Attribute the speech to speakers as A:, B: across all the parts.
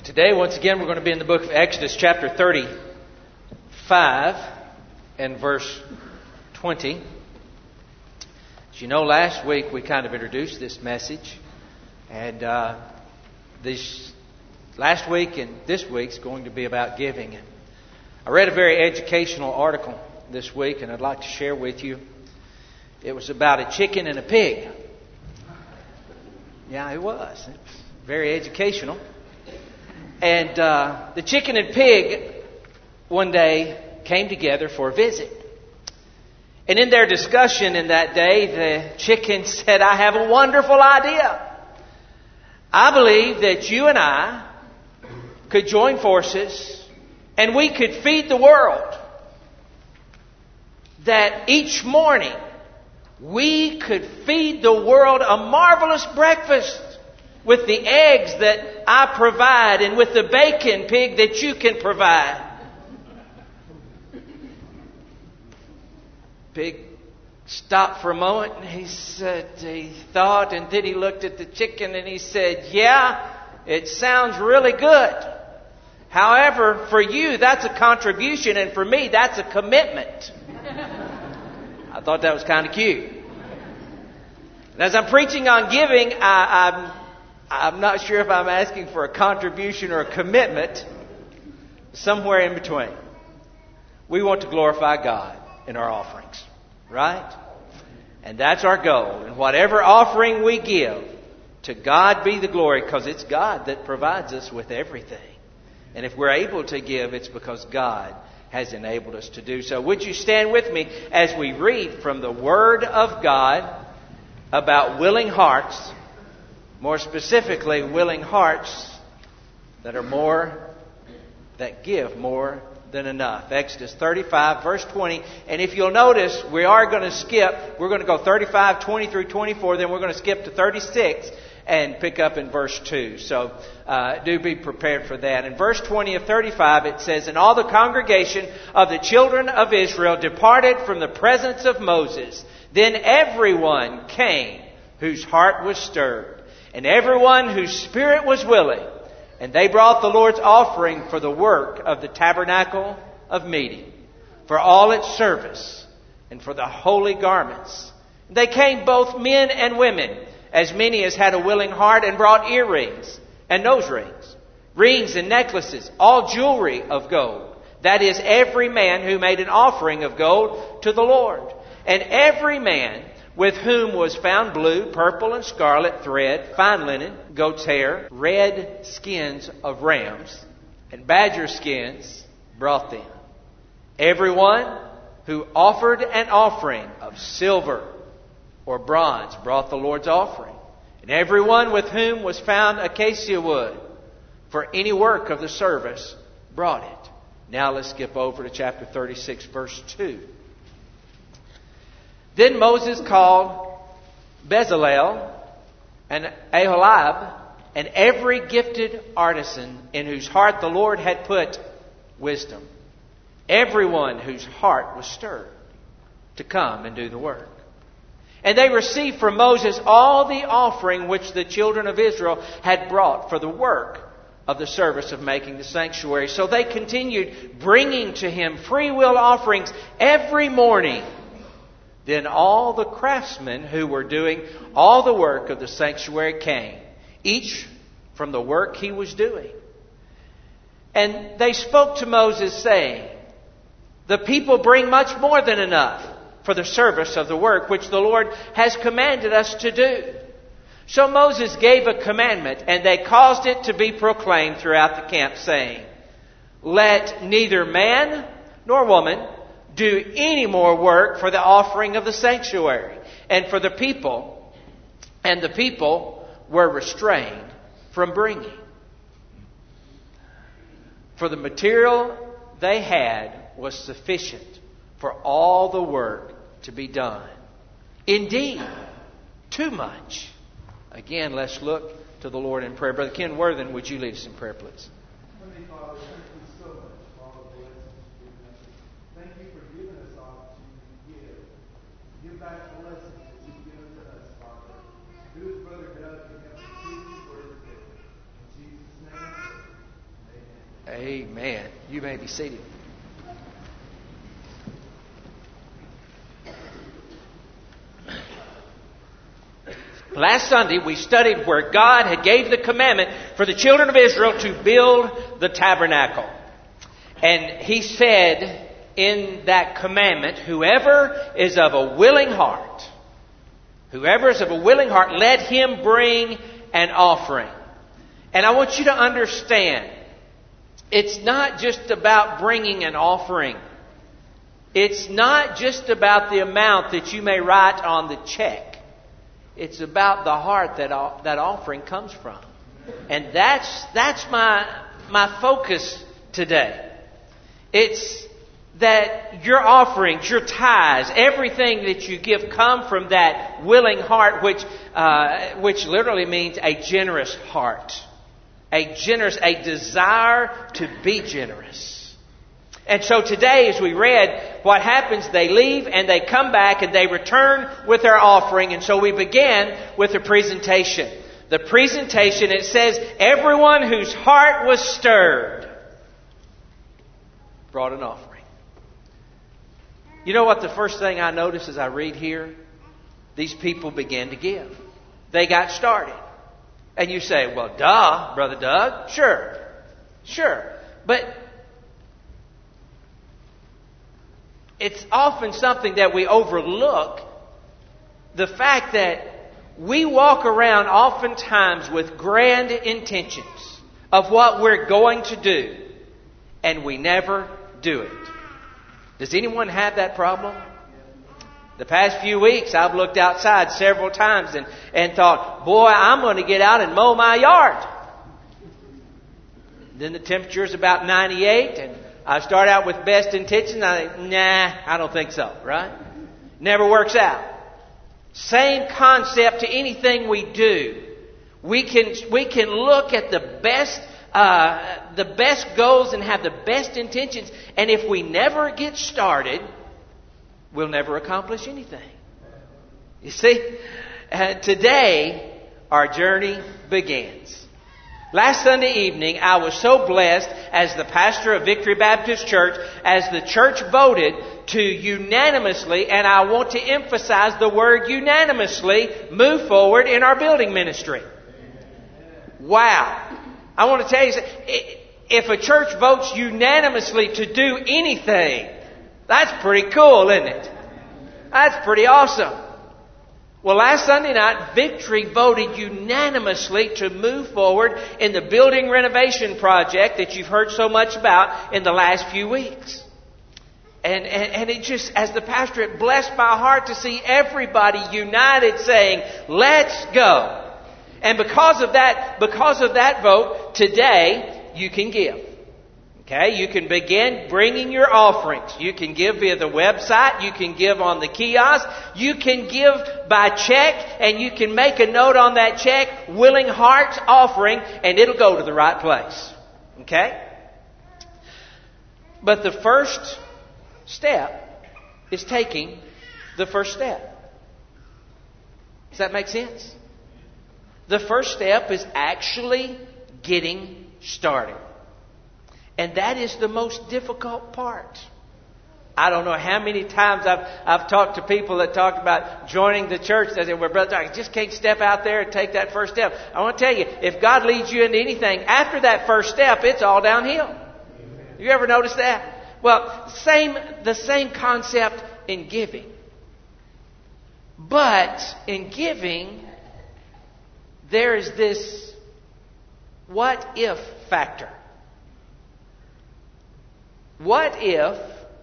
A: Today, once again, we're going to be in the book of Exodus, chapter 35 and verse 20. As you know, last week we kind of introduced this message. And this last week and this week is going to be about giving. I read a very educational article this week, and I'd like to share with you. It was about a chicken and a pig. Yeah, it was. It was very educational. And the chicken and pig one day came together for a visit. And in their discussion in that day, the chicken said, "I have a wonderful idea. I believe that you and I could join forces and we could feed the world. That each morning we could feed the world a marvelous breakfast with the eggs that I provide and with the bacon, pig, that you can provide." Pig stopped for a moment and he thought, and then he looked at the chicken and he said, "Yeah, it sounds really good. However, for you, that's a contribution, and for me, that's a commitment." I thought that was kind of cute. And as I'm preaching on giving, I'm not sure if I'm asking for a contribution or a commitment. Somewhere in between. We want to glorify God in our offerings, right? And that's our goal. And whatever offering we give, to God be the glory, because it's God that provides us with everything. And if we're able to give, it's because God has enabled us to do so. Would you stand with me as we read from the Word of God about willing hearts, more specifically willing hearts that give more than enough. Exodus 35, verse 20. And if you'll notice, we are going to skip. We're going to go 35, 20 through 24. Then we're going to skip to 36 and pick up in verse 2. So do be prepared for that. In verse 20 of 35, it says, "And all the congregation of the children of Israel departed from the presence of Moses. Then everyone came whose heart was stirred, and everyone whose spirit was willing. And they brought the Lord's offering for the work of the tabernacle of meeting, for all its service, and for the holy garments. They came both men and women, as many as had a willing heart, and brought earrings and nose rings, rings and necklaces, all jewelry of gold. That is, every man who made an offering of gold to the Lord. And every man with whom was found blue, purple, and scarlet thread, fine linen, goat's hair, red skins of rams, and badger skins, brought them. Everyone who offered an offering of silver or bronze brought the Lord's offering. And everyone with whom was found acacia wood for any work of the service brought it." Now let's skip over to chapter 36, verse 2. "Then Moses called Bezalel and Aholiab and every gifted artisan in whose heart the Lord had put wisdom, everyone whose heart was stirred, to come and do the work. And they received from Moses all the offering which the children of Israel had brought for the work of the service of making the sanctuary. So they continued bringing to him free will offerings every morning. Then all the craftsmen who were doing all the work of the sanctuary came, each from the work he was doing. And they spoke to Moses, saying, 'The people bring much more than enough for the service of the work which the Lord has commanded us to do.' So Moses gave a commandment, and they caused it to be proclaimed throughout the camp, saying, 'Let neither man nor woman do any more work for the offering of the sanctuary and for the people.' And the people were restrained from bringing. For the material they had was sufficient for all the work to be done. Indeed, too much." Again, let's look to the Lord in prayer. Brother Ken Worthen, would you lead us in prayer, please?
B: Heavenly Father, thank you so much for all the blessings you've given us. Thank you for giving us the opportunity to give back the blessings that you've given to us, Father. Do as Brother Doug and help us preach the word today. In Jesus' name.
A: Amen. You may be seated. Last Sunday, we studied where God had gave the commandment for the children of Israel to build the tabernacle. And He said in that commandment, whoever is of a willing heart, let him bring an offering. And I want you to understand, it's not just about bringing an offering. It's not just about the amount that you may write on the check. It's about the heart that offering comes from. And that's my focus today. It's that your offerings, your tithes, everything that you give come from that willing heart, which literally means a generous heart. A desire to be generous. And so today, as we read, what happens, they leave and they come back and they return with their offering. And so we began with the presentation. The presentation, it says, everyone whose heart was stirred brought an offering. You know what the first thing I notice as I read here? These people began to give. They got started. And you say, well, duh, Brother Doug. Sure. But it's often something that we overlook. The fact that we walk around oftentimes with grand intentions of what we're going to do, and we never do it. Does anyone have that problem? The past few weeks, I've looked outside several times and thought, boy, I'm going to get out and mow my yard. Then the temperature's about 98, and I start out with best intentions. I think, I don't think so, right? Never works out. Same concept to anything we do. We can look at the best goals and have the best intentions, and if we never get started, we'll never accomplish anything. You see, today our journey begins. Last Sunday evening, I was so blessed as the pastor of Victory Baptist Church, as the church voted to unanimously, and I want to emphasize the word unanimously, move forward in our building ministry. Wow. I want to tell you, if a church votes unanimously to do anything, that's pretty cool, isn't it? That's pretty awesome. Well, last Sunday night, Victory voted unanimously to move forward in the building renovation project that you've heard so much about in the last few weeks. And it just, as the pastor, it blessed my heart to see everybody united saying, let's go. And because of that vote, today you can give. Okay, you can begin bringing your offerings. You can give via the website. You can give on the kiosk. You can give by check, and you can make a note on that check, Willing Hearts offering, and it'll go to the right place. Okay? But the first step is taking the first step. Does that make sense? The first step is actually getting started. And that is the most difficult part. I don't know how many times I've talked to people that talk about joining the church. They say, well, brother, I just can't step out there and take that first step. I want to tell you, if God leads you into anything, after that first step, it's all downhill. Amen. You ever notice that? Well, the same concept in giving. But in giving, there is this what if factor. What if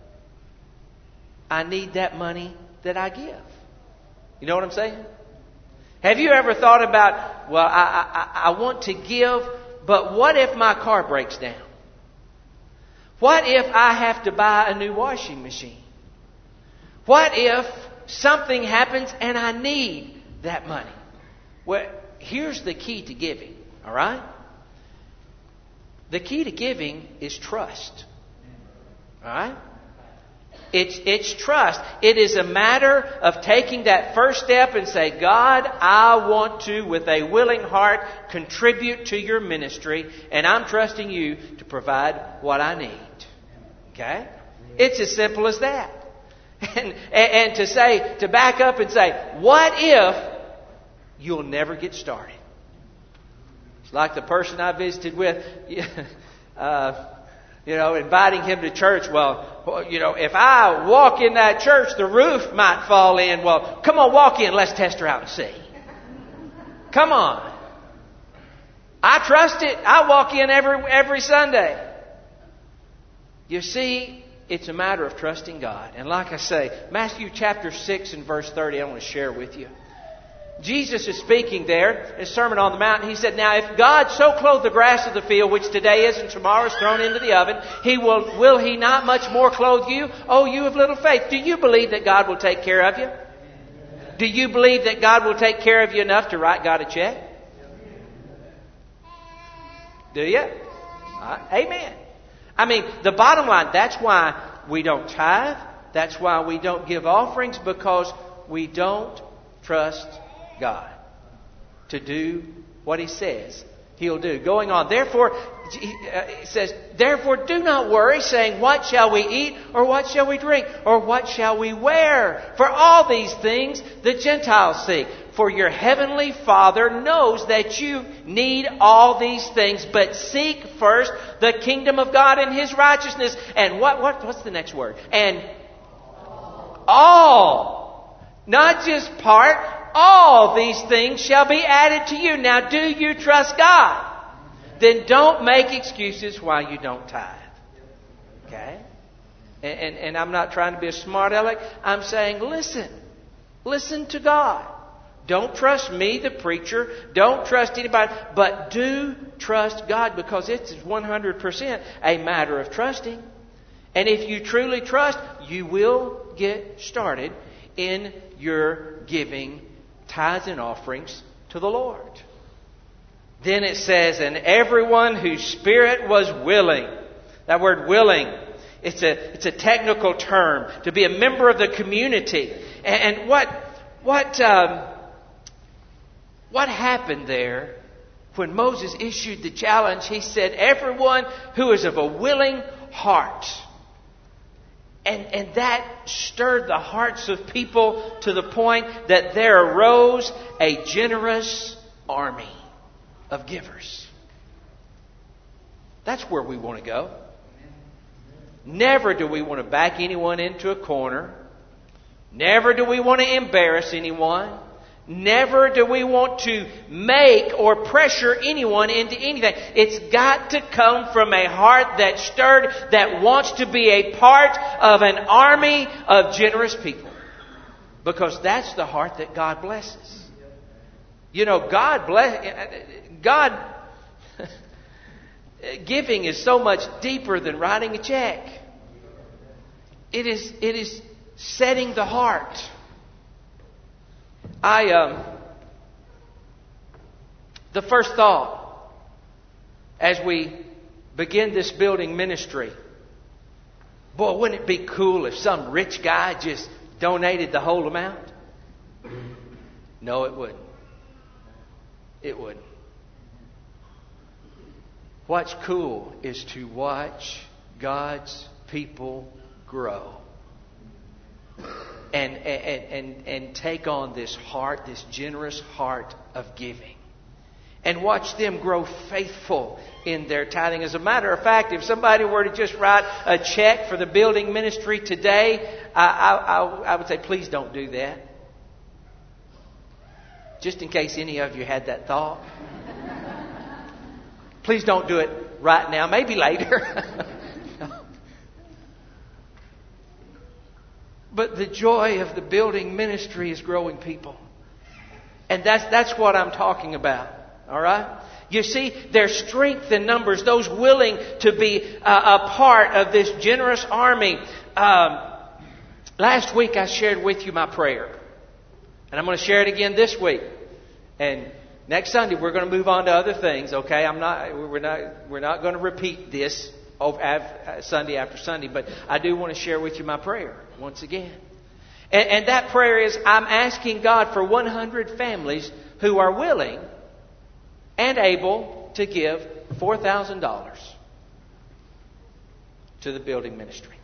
A: I need that money that I give? You know what I'm saying? Have you ever thought about, well, I want to give, but what if my car breaks down? What if I have to buy a new washing machine? What if something happens and I need that money? Well, here's the key to giving, all right? The key to giving is trust. All right? It's trust. It is a matter of taking that first step and say, God, I want to, with a willing heart, contribute to your ministry, and I'm trusting you to provide what I need. Okay? It's as simple as that. And to back up and say, what if you'll never get started? It's like the person I visited with, inviting him to church. Well, if I walk in that church, the roof might fall in. Well, come on, walk in. Let's test her out and see. Come on. I trust it. I walk in every Sunday. You see, it's a matter of trusting God. And like I say, Matthew chapter 6 and verse 30, I want to share with you. Jesus is speaking there in His Sermon on the Mount. He said, now if God so clothe the grass of the field, which today is and tomorrow is thrown into the oven, will He not much more clothe you? Oh, you of little faith. Do you believe that God will take care of you? Do you believe that God will take care of you enough to write God a check? Do you? Amen. I mean, the bottom line, that's why we don't tithe. That's why we don't give offerings, because we don't trust God to do what He says He'll do. Going on, therefore, it says, therefore do not worry, saying, what shall we eat, or what shall we drink, or what shall we wear? For all these things the Gentiles seek. For your heavenly Father knows that you need all these things. But seek first the kingdom of God and His righteousness. And what's the next word? And all. Not just part. All these things shall be added to you. Now, do you trust God? Then don't make excuses why you don't tithe. Okay? And I'm not trying to be a smart aleck. I'm saying, listen. Listen to God. Don't trust me, the preacher. Don't trust anybody. But do trust God, because it's 100% a matter of trusting. And if you truly trust, you will get started in your giving tithes and offerings to the Lord. Then it says, and everyone whose spirit was willing. That word willing, it's a technical term. To be a member of the community. And what happened there when Moses issued the challenge? He said, everyone who is of a willing heart. And that stirred the hearts of people to the point that there arose a generous army of givers. That's where we want to go. Never do we want to back anyone into a corner. Never do we want to embarrass anyone. Never do we want to make or pressure anyone into anything. It's got to come from a heart that's stirred, that wants to be a part of an army of generous people. Because that's the heart that God blesses. You know, God giving is so much deeper than writing a check. It is setting the heart. The first thought as we begin this building ministry, boy, wouldn't it be cool if some rich guy just donated the whole amount? No, it wouldn't. It wouldn't. What's cool is to watch God's people grow. And take on this heart, this generous heart of giving. And watch them grow faithful in their tithing. As a matter of fact, if somebody were to just write a check for the building ministry today, I would say, please don't do that. Just in case any of you had that thought. Please don't do it right now. Maybe later. But the joy of the building ministry is growing people. And that's what I'm talking about. All right? You see, there's strength in numbers. Those willing to be a part of this generous army. Last week I shared with you my prayer. And I'm going to share it again this week. And next Sunday we're going to move on to other things. Okay? We're not going to repeat this Sunday after Sunday. But I do want to share with you my prayer once again. And that prayer is, I'm asking God for 100 families who are willing and able to give $4,000 to the building ministry.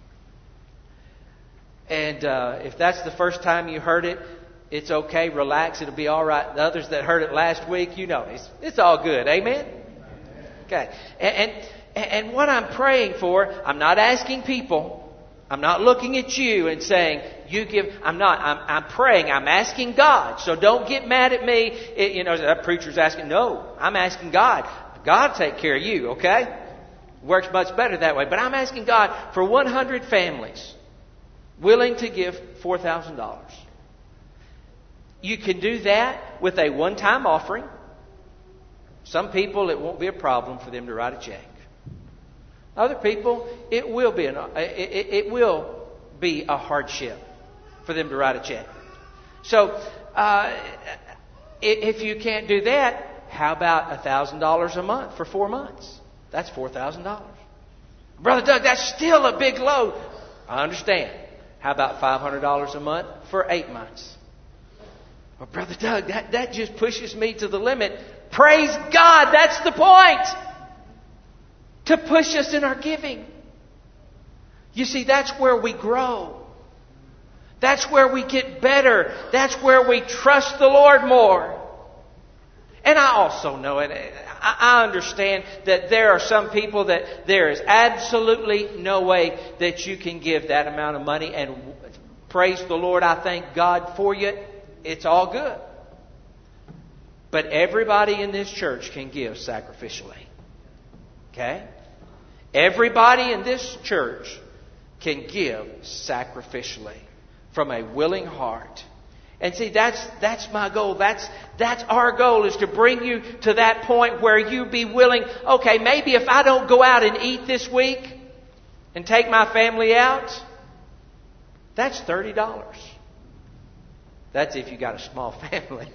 A: And if that's the first time you heard it, it's okay. Relax. It'll be all right. The others that heard it last week, you know, it's all good. Amen? Okay. And what I'm praying for, I'm not asking people. I'm not looking at you and saying, you give. I'm praying. I'm asking God. So don't get mad at me. That preacher's asking. No, I'm asking God. God take care of you, okay? Works much better that way. But I'm asking God for 100 families willing to give $4,000. You can do that with a one-time offering. Some people, it won't be a problem for them to write a check. Other people, it will be a hardship for them to write a check. So, if you can't do that, how about $1,000 a month for 4 months? That's $4,000. Brother Doug, that's still a big load. I understand. How about $500 a month for 8 months? Well, Brother Doug, that just pushes me to the limit. Praise God, that's the point. To push us in our giving. You see, that's where we grow. That's where we get better. That's where we trust the Lord more. And I also know it. I understand that there are some people that there is absolutely no way that you can give that amount of money. And praise the Lord, I thank God for you. It's all good. But everybody in this church can give sacrificially. Okay? Everybody in this church can give sacrificially from a willing heart. And see, that's my goal. That's our goal, is to bring you to that point where you be willing. Okay, maybe if I don't go out and eat this week and take my family out, that's $30. That's if you got a small family.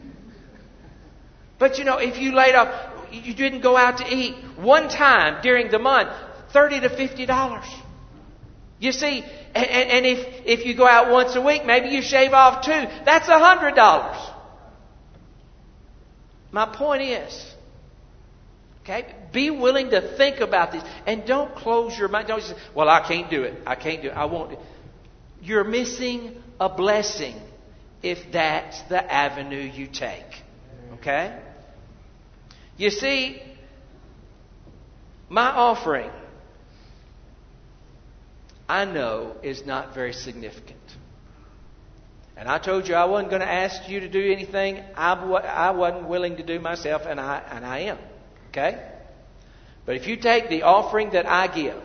A: But if you laid off, you didn't go out to eat one time during the month, $30 to $50. You see, and if you go out once a week, maybe you shave off 2. That's $100. My point is, okay, be willing to think about this. And don't close your mind. Don't say, well, I can't do it. I can't do it. I won't do it. You're missing a blessing if that's the avenue you take. Okay? You see, my offering, I know, is not very significant. And I told you I wasn't going to ask you to do anything I wasn't willing to do myself, and I am. Okay? But if you take the offering that I give,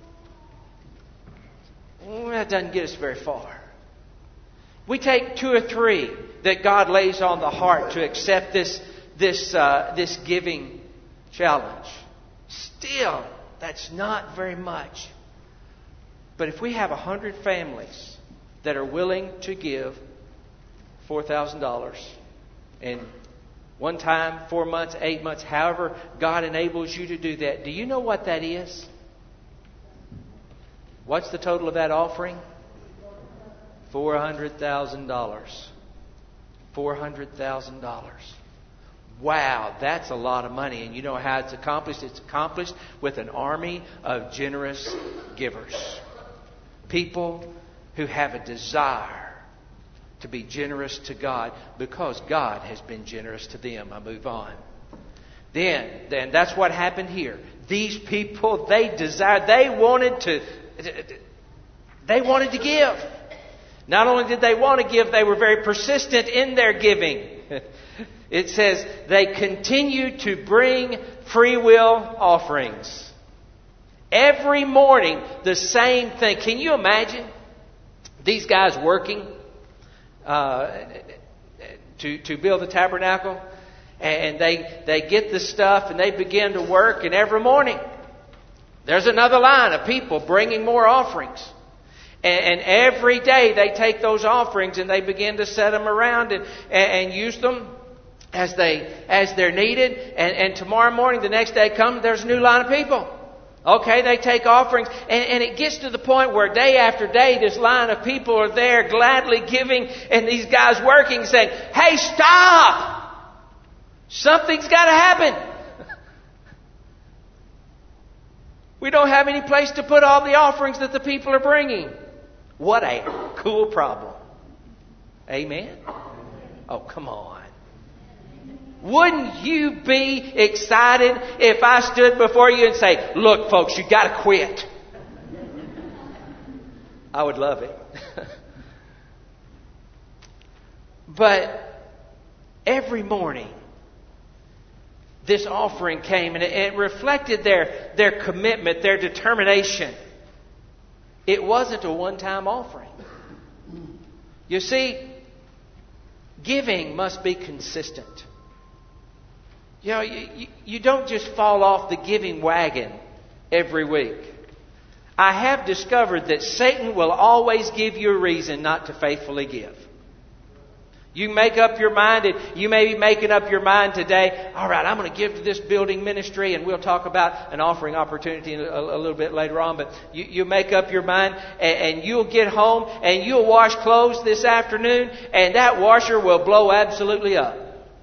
A: that doesn't get us very far. We take 2 or 3 that God lays on the heart to accept this giving challenge. Still, that's not very much. But if we have 100 families that are willing to give $4,000 in one time, 4 months, 8 months, however God enables you to do that, do you know what that is? What's the total of that offering? $400,000. $400,000. Wow, that's a lot of money. And you know how it's accomplished? It's accomplished with an army of generous givers. People who have a desire to be generous to God because God has been generous to them. I move on. Then that's what happened here. These people, they wanted to give. Not only did they want to give, they were very persistent in their giving. It says they continued to bring free will offerings. Every morning, the same thing. Can you imagine these guys working to build the tabernacle? And they get the stuff and they begin to work. And every morning, there's another line of people bringing more offerings. And every day they take those offerings and they begin to set them around and use them as they're needed. And tomorrow morning, the next day comes, there's a new line of people. Okay, they take offerings, and it gets to the point where day after day, this line of people are there gladly giving, and these guys working saying, "Hey, stop! Something's got to happen. We don't have any place to put all the offerings that the people are bringing." What a cool problem. Amen? Oh, come on. Wouldn't you be excited if I stood before you and say, "Look, folks, you got to quit"? I would love it. But every morning, this offering came, and it reflected their commitment, their determination. It wasn't a one-time offering. You see, giving must be consistent. You know, you don't just fall off the giving wagon every week. I have discovered that Satan will always give you a reason not to faithfully give. You make up your mind, and you may be making up your mind today, "All right, I'm going to give to this building ministry," and we'll talk about an offering opportunity a little bit later on. But you make up your mind, and you'll get home, and you'll wash clothes this afternoon, and that washer will blow absolutely up.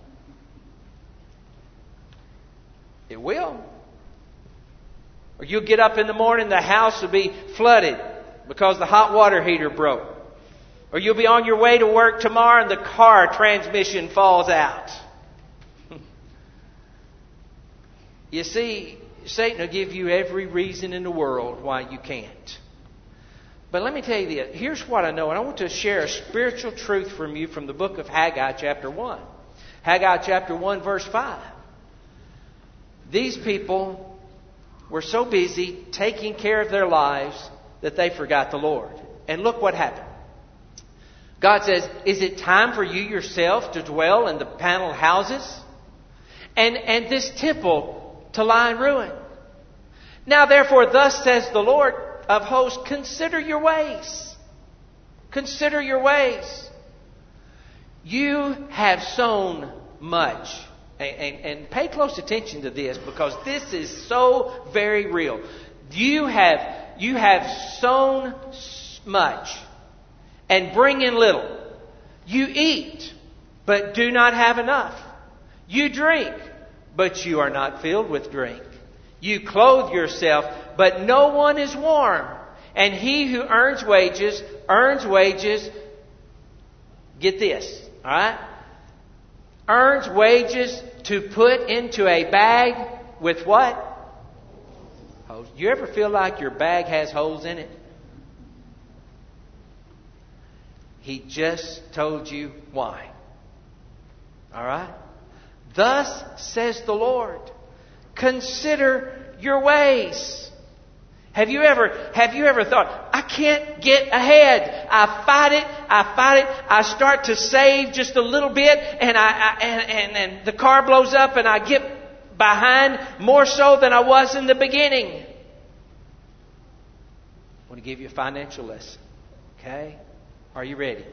A: It will. Or you'll get up in the morning, the house will be flooded because the hot water heater broke. Or you'll be on your way to work tomorrow and the car transmission falls out. You see, Satan will give you every reason in the world why you can't. But let me tell you this. Here's what I know. And I want to share a spiritual truth from you from the book of Haggai chapter 1. Haggai chapter 1 verse 5. These people were so busy taking care of their lives that they forgot the Lord. And look what happened. God says, "Is it time for you yourself to dwell in the paneled houses? And this temple to lie in ruin? Now therefore, thus says the Lord of hosts, consider your ways. Consider your ways. You have sown much." And pay close attention to this, because this is so very real. You have sown much and bring in little. You eat, but do not have enough. You drink, but you are not filled with drink. You clothe yourself, but no one is warm. And he who earns wages, get this, all right? Earns wages to put into a bag with what? Holes. Do you ever feel like your bag has holes in it? He just told you why. All right? Thus says the Lord, consider your ways. Have you ever thought, "I can't get ahead. I fight it. I start to save just a little bit, and the car blows up, and I get behind more so than I was in the beginning." I want to give you a financial lesson. Okay? Are you ready?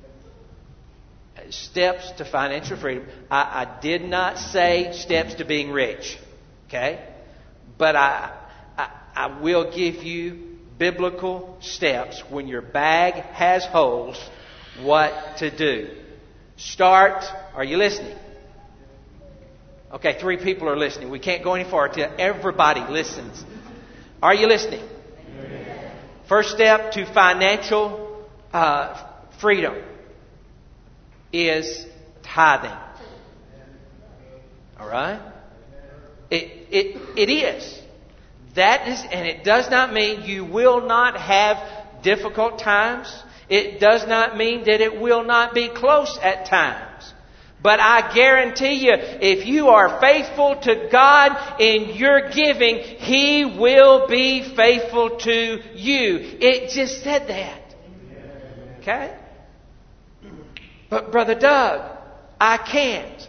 A: Steps to financial freedom. I did not say steps to being rich. Okay? But I will give you biblical steps when your bag has holes, what to do. Start. Are you listening? Okay, 3 people are listening. We can't go any farther till everybody listens. Are you listening? First step to financial freedom is tithing. All right? It is. That is, and it does not mean you will not have difficult times. It does not mean that it will not be close at times. But I guarantee you, if you are faithful to God in your giving, He will be faithful to you. It just said that. Okay? But Brother Doug, I can't.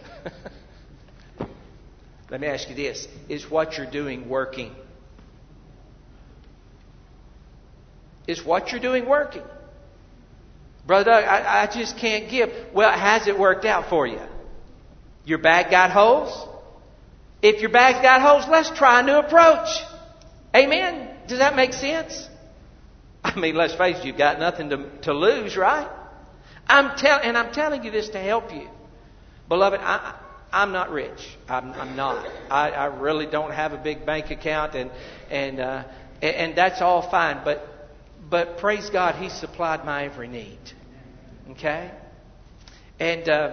A: Let me ask you this. Is what you're doing working? Is what you're doing working? Brother Doug, I just can't give. Well, has it worked out for you? Your bag got holes? If your bag's got holes, let's try a new approach. Amen? Does that make sense? I mean, let's face it, you've got nothing to lose, right? I'm telling you this to help you. Beloved, I'm not rich. I'm not. I really don't have a big bank account, and that's all fine. But praise God, He supplied my every need. Okay? And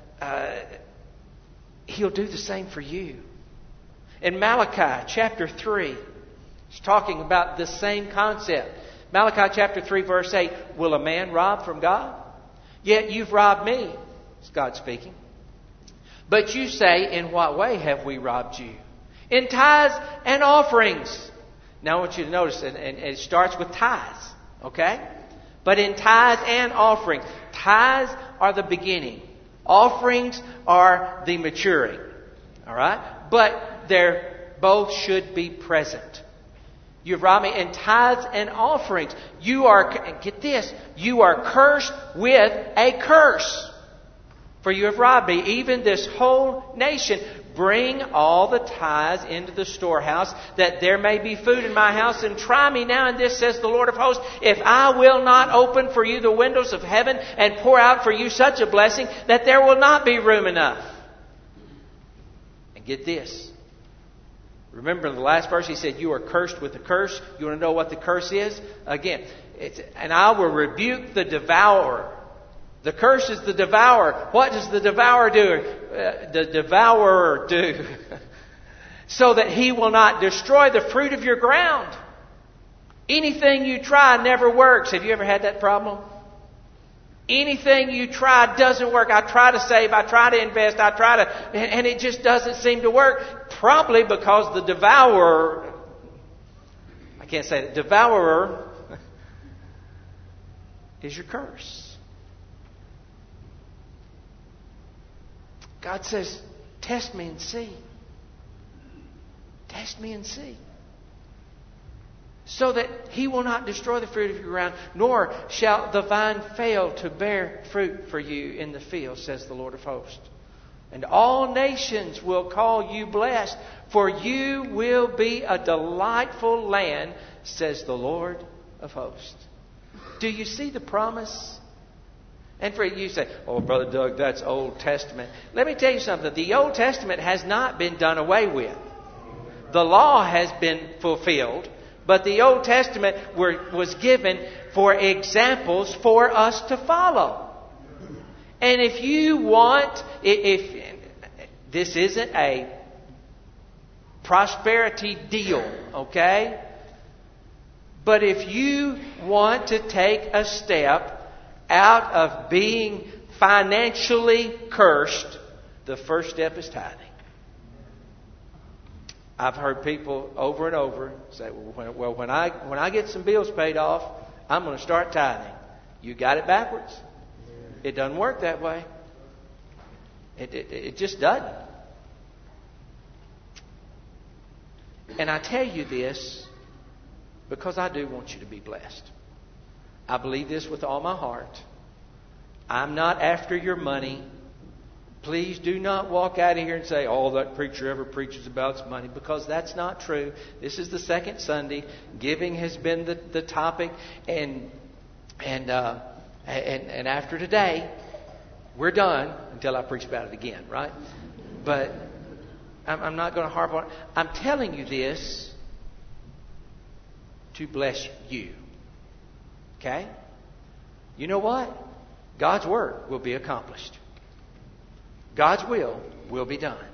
A: He'll do the same for you. In Malachi chapter 3, it's talking about the same concept. Malachi chapter 3 verse 8, will a man rob from God? Yet you've robbed me. It's God speaking. But you say, in what way have we robbed you? In tithes and offerings. Now I want you to notice, and it starts with tithes. Okay? But in tithes and offerings. Tithes are the beginning. Offerings are the maturing. All right? But both should be present. You've robbed me in tithes and offerings. You are, get this, you are cursed with a curse. For you have robbed me, even this whole nation. Bring all the tithes into the storehouse, that there may be food in my house. And try me now in this, says the Lord of hosts, if I will not open for you the windows of heaven and pour out for you such a blessing that there will not be room enough. And get this. Remember the last verse, He said, you are cursed with a curse. You want to know what the curse is? Again, and I will rebuke the devourer. The curse is the devourer. What does the devourer do? The devourer do? So that he will not destroy the fruit of your ground. Anything you try never works. Have you ever had that problem? Anything you try doesn't work. I try to save, I try to invest, and it just doesn't seem to work. Probably because the devourer, I can't say it, devourer is your curse. God says, test me and see. Test me and see. So that He will not destroy the fruit of your ground, nor shall the vine fail to bear fruit for you in the field, says the Lord of hosts. And all nations will call you blessed, for you will be a delightful land, says the Lord of hosts. Do you see the promise? And for you say, oh, Brother Doug, that's Old Testament. Let me tell you something. The Old Testament has not been done away with. The law has been fulfilled. But the Old Testament was given for examples for us to follow. And if you want, if this isn't a prosperity deal, okay? But if you want to take a step out of being financially cursed, the first step is tithing. I've heard people over and over say, well, when I get some bills paid off, I'm going to start tithing. You got it backwards. It doesn't work that way. It just doesn't. And I tell you this because I do want you to be blessed. I believe this with all my heart. I'm not after your money. Please do not walk out of here and say, all that preacher ever preaches about is money, because that's not true. This is the second Sunday. Giving has been the topic, and after today, we're done until I preach about it again, right? But I'm not going to harp on it. I'm telling you this to bless you. Okay? You know what? God's word will be accomplished. God's will be done.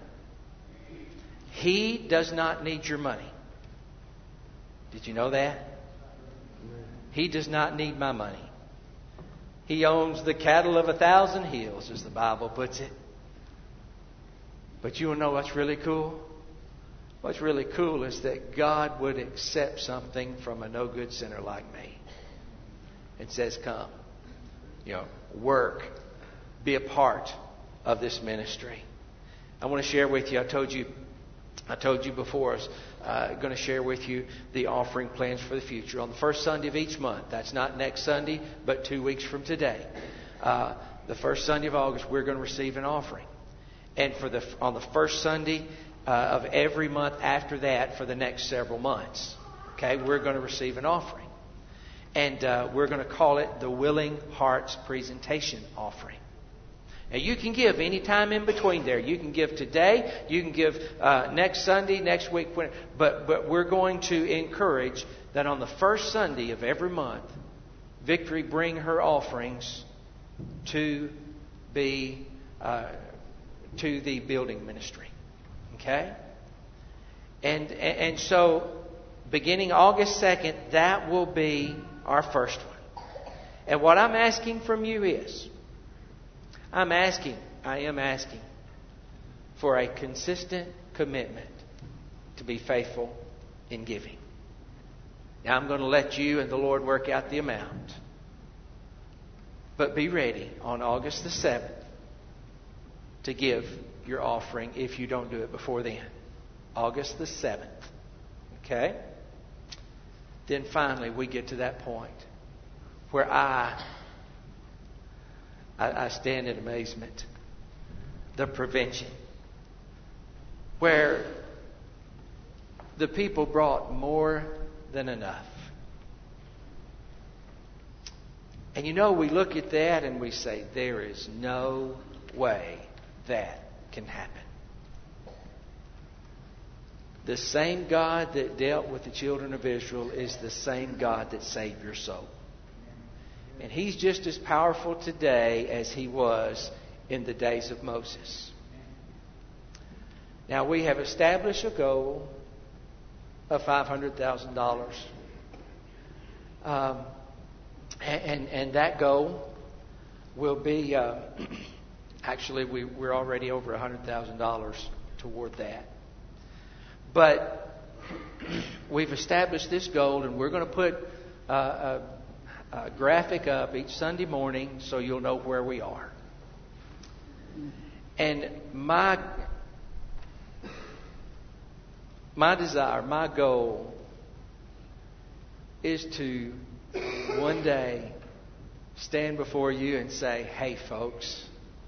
A: He does not need your money. Did you know that? He does not need my money. He owns the cattle of 1,000 hills, as the Bible puts it. But you want to know what's really cool? What's really cool is that God would accept something from a no-good sinner like me. It says, come, work, be a part of this ministry. I want to share with you, I told you before, I was going to share with you the offering plans for the future. On the first Sunday of each month, that's not next Sunday, but 2 weeks from today, the first Sunday of August, we're going to receive an offering. And on the first Sunday of every month after that for the next several months. Okay, we're going to receive an offering. And we're going to call it the Willing Hearts Presentation Offering. Now, you can give any time in between there. You can give today. You can give next Sunday, next week. But we're going to encourage that on the first Sunday of every month, Victory bring her offerings to the building ministry. Okay? And so, beginning August 2nd, that will be our first one. And what I'm asking from you is, I am asking for a consistent commitment to be faithful in giving. Now, I'm going to let you and the Lord work out the amount. But be ready on August the 7th to give your offering if you don't do it before then. August the 7th. Okay? Then finally we get to that point where I stand in amazement. The prevention. Where the people brought more than enough. And we look at that and we say, there is no way that can happen. The same God that dealt with the children of Israel is the same God that saved your soul. And He's just as powerful today as He was in the days of Moses. Now, we have established a goal of $500,000. And that goal will be, actually, we're already over $100,000 toward that. But we've established this goal, and we're going to put a graphic up each Sunday morning so you'll know where we are. And my desire, my goal is to one day stand before you and say, hey folks,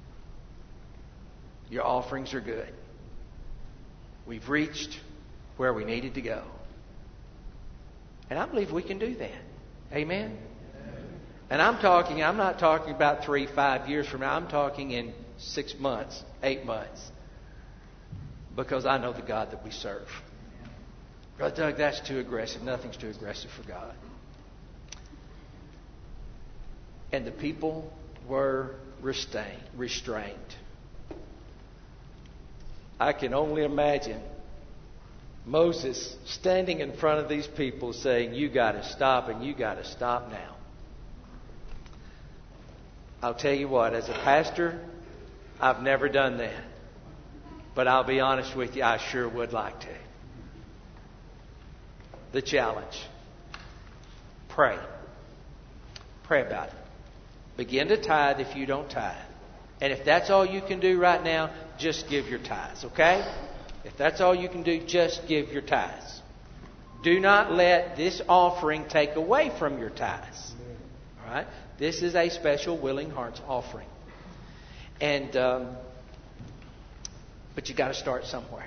A: your offerings are good. We've reached where we needed to go. And I believe we can do that. Amen? And I'm not talking about 3-5 years from now. I'm talking in 6 months, 8 months. Because I know the God that we serve. Brother Doug, that's too aggressive. Nothing's too aggressive for God. And the people were restrained. I can only imagine Moses standing in front of these people saying, you got to stop, and you got to stop now. I'll tell you what, as a pastor, I've never done that. But I'll be honest with you, I sure would like to. The challenge. Pray. Pray about it. Begin to tithe if you don't tithe. And if that's all you can do right now, just give your tithes, okay? If that's all you can do, just give your tithes. Do not let this offering take away from your tithes. All right? This is a special Willing Hearts offering. And but you got to start somewhere.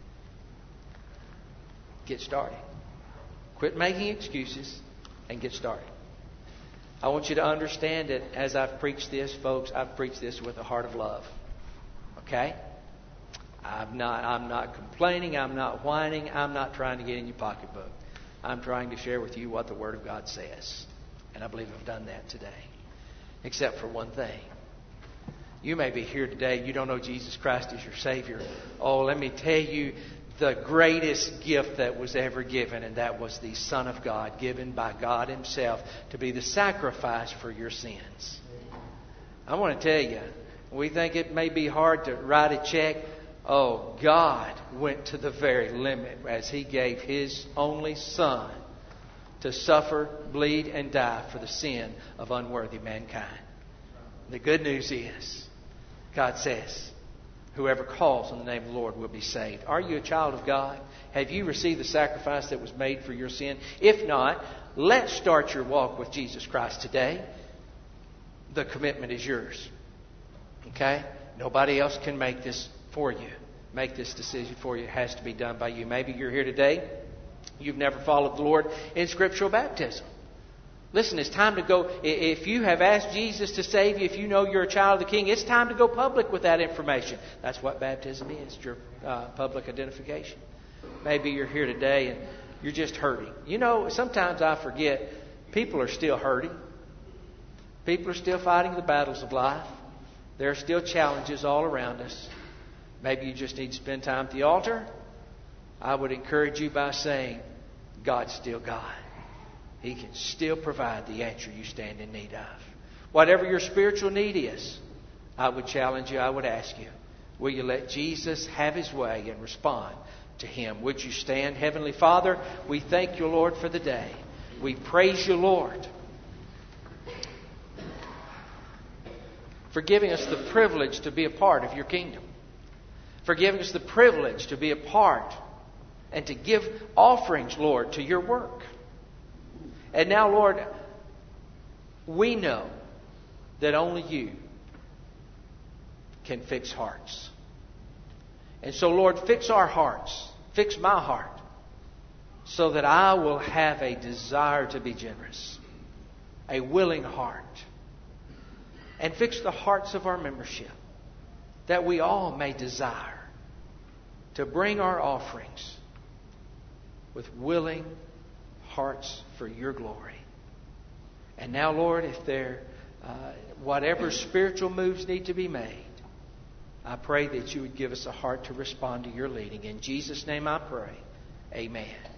A: Get started. Quit making excuses and get started. I want you to understand that as I've preached this, folks, I've preached this with a heart of love. Okay? I'm not complaining. I'm not whining. I'm not trying to get in your pocketbook. I'm trying to share with you what the Word of God says. And I believe I've done that today. Except for one thing. You may be here today. You don't know Jesus Christ as your Savior. Oh, let me tell you the greatest gift that was ever given, and that was the Son of God, given by God Himself to be the sacrifice for your sins. I want to tell you, we think it may be hard to write a check. Oh, God went to the very limit as He gave His only Son to suffer, bleed, and die for the sin of unworthy mankind. The good news is, God says, whoever calls on the name of the Lord will be saved. Are you a child of God? Have you received the sacrifice that was made for your sin? If not, let's start your walk with Jesus Christ today. The commitment is yours. Okay? Nobody else can make this for you. Make this decision for you. It has to be done by you. Maybe you're here today You've never followed the Lord in scriptural baptism. Listen, it's time to go. If you have asked Jesus to save you, if you know you're a child of the King, it's time to go public with that information. That's what baptism is, your public identification. Maybe you're here today and you're just hurting. You know, sometimes I forget people are still hurting. People are still fighting the battles of life. There are still challenges all around us. Maybe you just need to spend time at the altar. I would encourage you by saying, God's still God. He can still provide the answer you stand in need of. Whatever your spiritual need is, I would challenge you, I would ask you, will you let Jesus have His way and respond to Him? Would you stand? Heavenly Father, we thank you, Lord, for the day. We praise you, Lord, for giving us the privilege to be a part of your kingdom. For giving us the privilege to be a part and to give offerings, Lord, to your work. And now, Lord, we know that only you can fix hearts. And so, Lord, fix our hearts. Fix my heart so that I will have a desire to be generous, a willing heart. And fix the hearts of our membership that we all may desire to bring our offerings with willing hearts for your glory. And now, Lord, if whatever spiritual moves need to be made, I pray that you would give us a heart to respond to your leading. In Jesus' name I pray. Amen.